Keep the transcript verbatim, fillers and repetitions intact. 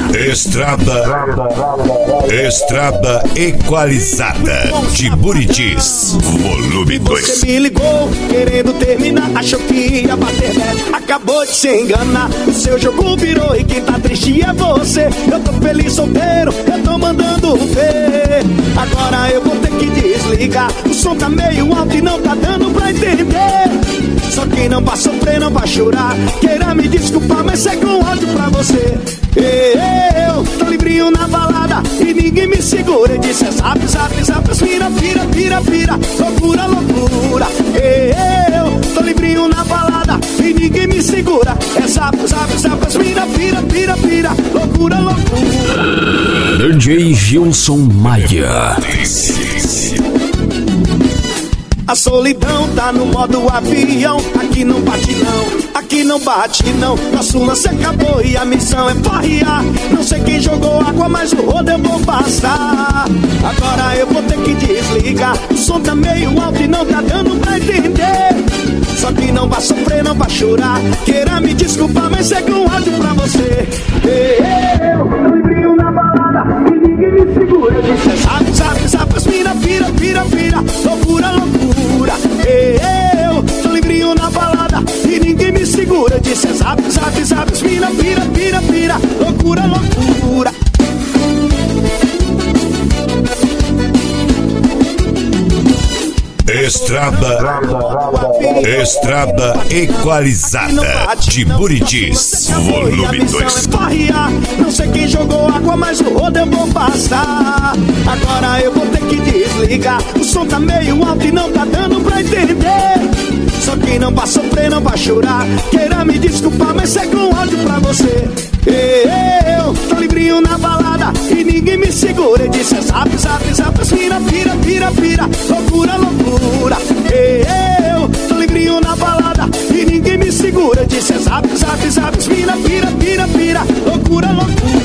Estrada Estrada Equalizada de Buritis, volume dois. Você me ligou querendo terminar, achou que ia bater reto, acabou de se enganar. O seu jogo virou e quem tá triste é você. Eu tô feliz solteiro, eu tô mandando ver. Agora eu vou ter que desligar, o som tá meio alto e não tá dando pra entender. Só quem não vai sofrer não vai chorar. Queira me desculpar, mas segue um áudio pra você. Eu tô livrinho na balada e ninguém me segura. E disse é zap, zap, zap, vira, vira, vira, vira, loucura, loucura. Eu tô livrinho na balada e ninguém me segura. É zap, zap, zap, vira, vira, vira, vira, loucura, loucura. D J Gilson Maia. A solidão tá no modo avião. Aqui não bate não, aqui não bate não. Nosso lance acabou e a missão é farrear. Não sei quem jogou água, mas o rodo eu vou passar. Agora eu vou ter que desligar, o som tá meio alto e não tá dando pra entender. Só que não vai sofrer, não vai chorar. Queira me desculpar, mas segue um áudio pra você. Eu tô livrinho na balada e ninguém me segura. Eu disse sabe, sabe, sabe, vira, vira, vira, vira, loucura, loucura. Eu tô livrinho na balada e ninguém me segura. Eu disse zap, zap, zap, vira, vira, vira, vira, loucura, loucura. Estrada Estrada Equalizada de Buritis, volume dois. Não sei quem jogou água, mas o rodo eu vou passar. Agora eu vou ter que desligar, o som tá meio alto e não tá dando pra entender. Só quem não vai sofrer não vai chorar. Queira me desculpar, mas segue um áudio pra você. Eu tô livrinho na balada e ninguém me segura. E disse zap, zap, zap, vira, vira, vira, vira, loucura, loucura.